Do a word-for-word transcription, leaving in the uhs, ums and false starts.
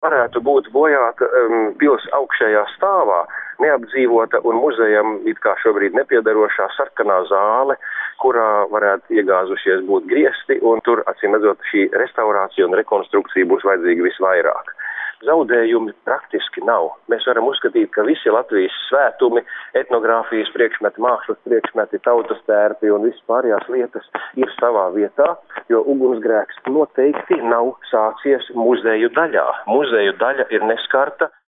Varētu būt bojāta um, pils augšējā stāvā, neapdzīvota un muzejam it kā šobrīd nepiedarošā sarkanā zāle, kurā varētu iegāzušies būt griesti, un tur, acīm redzot, šī restaurācija un rekonstrukcija būs vajadzīga visvairāk. Zaudējumi praktiski nav. Mēs varam uzskatīt, ka visi Latvijas svētumi, etnogrāfijas priekšmeti, mākslas priekšmeti, tautas tērpi un viss pārējās lietas ir savā vietā, jo ugunsgrēks noteikti nav sācies muzeju daļā. Muzeju daļa ir neskarta.